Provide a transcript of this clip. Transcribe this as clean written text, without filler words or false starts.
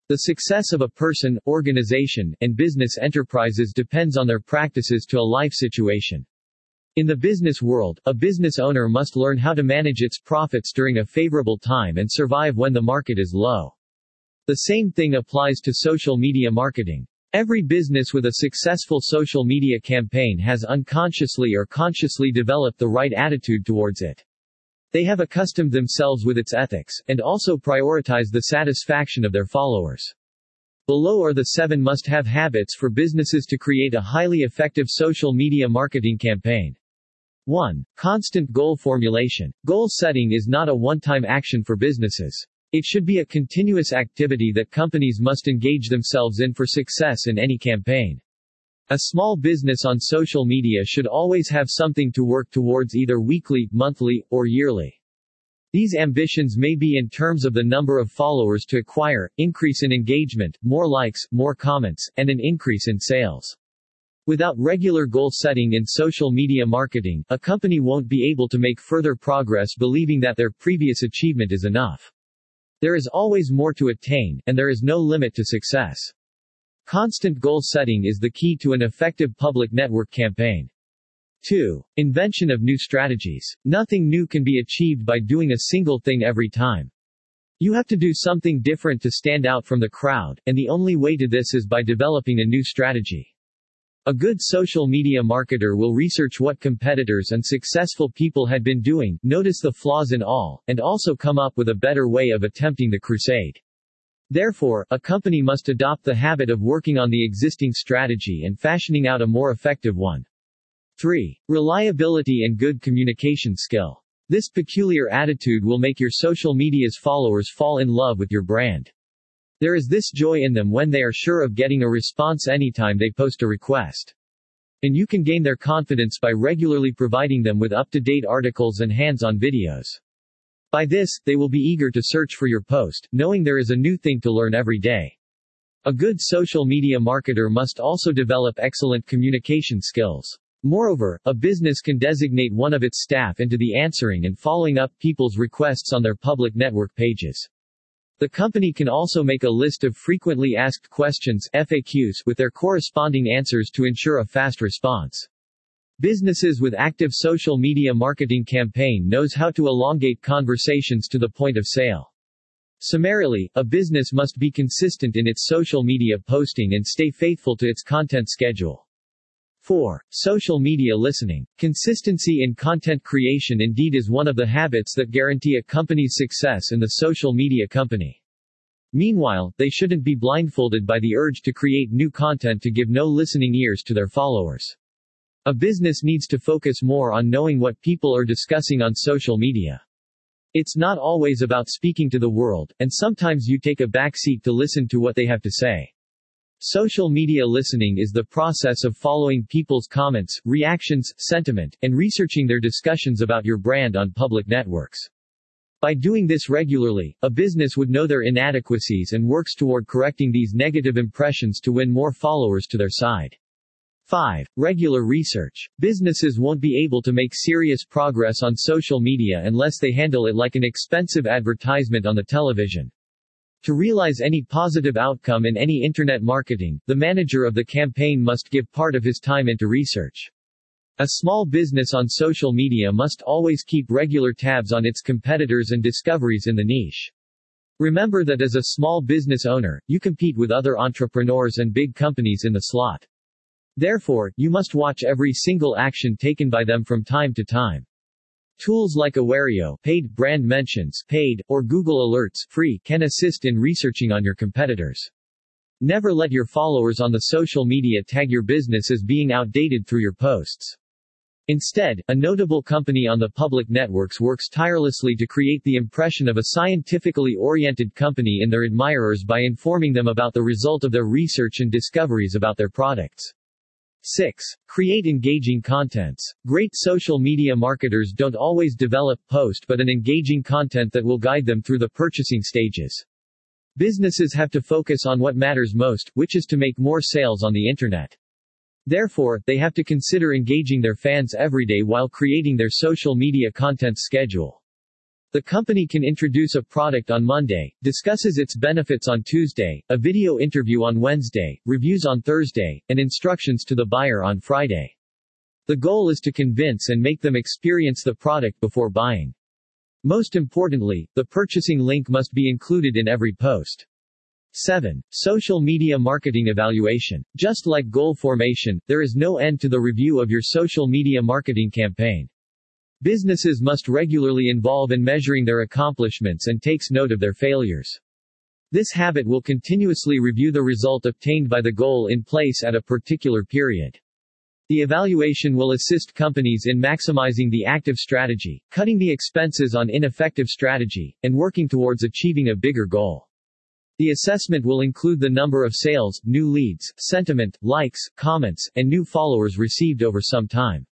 The success of a person, organization, and business enterprises depends on their practices to a life situation. In the business world, a business owner must learn how to manage its profits during a favorable time and survive when the market is low. The same thing applies to social media marketing. Every business with a successful social media campaign has unconsciously or consciously developed the right attitude towards it. They have accustomed themselves with its ethics, and also prioritize the satisfaction of their followers. Below are the 7 must-have habits for businesses to create a highly effective social media marketing campaign. 1. Constant goal formulation. Goal setting is not a one-time action for businesses. It should be a continuous activity that companies must engage themselves in for success in any campaign. A small business on social media should always have something to work towards, either weekly, monthly, or yearly. These ambitions may be in terms of the number of followers to acquire, increase in engagement, more likes, more comments, and an increase in sales. Without regular goal setting in social media marketing, a company won't be able to make further progress believing that their previous achievement is enough. There is always more to attain, and there is no limit to success. Constant goal setting is the key to an effective public network campaign. 2. Invention of new strategies. Nothing new can be achieved by doing a single thing every time. You have to do something different to stand out from the crowd, and the only way to this is by developing a new strategy. A good social media marketer will research what competitors and successful people had been doing, notice the flaws in all, and also come up with a better way of attempting the crusade. Therefore, a company must adopt the habit of working on the existing strategy and fashioning out a more effective one. 3. Reliability and good communication skill. This peculiar attitude will make your social media's followers fall in love with your brand. There is this joy in them when they are sure of getting a response anytime they post a request. And you can gain their confidence by regularly providing them with up-to-date articles and hands-on videos. By this, they will be eager to search for your post, knowing there is a new thing to learn every day. A good social media marketer must also develop excellent communication skills. Moreover, a business can designate one of its staff into the answering and following up people's requests on their public network pages. The company can also make a list of frequently asked questions (FAQs) with their corresponding answers to ensure a fast response. Businesses with active social media marketing campaign knows how to elongate conversations to the point of sale. Summarily, a business must be consistent in its social media posting and stay faithful to its content schedule. 4. Social media listening. Consistency in content creation indeed is one of the habits that guarantee a company's success in the social media company. Meanwhile, they shouldn't be blindfolded by the urge to create new content to give no listening ears to their followers. A business needs to focus more on knowing what people are discussing on social media. It's not always about speaking to the world, and sometimes you take a back seat to listen to what they have to say. Social media listening is the process of following people's comments, reactions, sentiment, and researching their discussions about your brand on public networks. By doing this regularly, a business would know their inadequacies and works toward correcting these negative impressions to win more followers to their side. 5. Regular research. Businesses won't be able to make serious progress on social media unless they handle it like an expensive advertisement on the television. To realize any positive outcome in any internet marketing, the manager of the campaign must give part of his time into research. A small business on social media must always keep regular tabs on its competitors and discoveries in the niche. Remember that as a small business owner, you compete with other entrepreneurs and big companies in the slot. Therefore, you must watch every single action taken by them from time to time. Tools like Awario, paid, brand mentions, paid, or Google Alerts, free, can assist in researching on your competitors. Never let your followers on the social media tag your business as being outdated through your posts. Instead, a notable company on the public networks works tirelessly to create the impression of a scientifically oriented company in their admirers by informing them about the result of their research and discoveries about their products. 6. Create engaging contents. Great social media marketers don't always develop post but an engaging content that will guide them through the purchasing stages. Businesses have to focus on what matters most, which is to make more sales on the internet. Therefore, they have to consider engaging their fans every day while creating their social media content schedule. The company can introduce a product on Monday, discusses its benefits on Tuesday, a video interview on Wednesday, reviews on Thursday, and instructions to the buyer on Friday. The goal is to convince and make them experience the product before buying. Most importantly, the purchasing link must be included in every post. 7. Social media marketing evaluation. Just like goal formation, there is no end to the review of your social media marketing campaign. Businesses must regularly involve in measuring their accomplishments and takes note of their failures. This habit will continuously review the result obtained by the goal in place at a particular period. The evaluation will assist companies in maximizing the active strategy, cutting the expenses on ineffective strategy, and working towards achieving a bigger goal. The assessment will include the number of sales, new leads, sentiment, likes, comments, and new followers received over some time.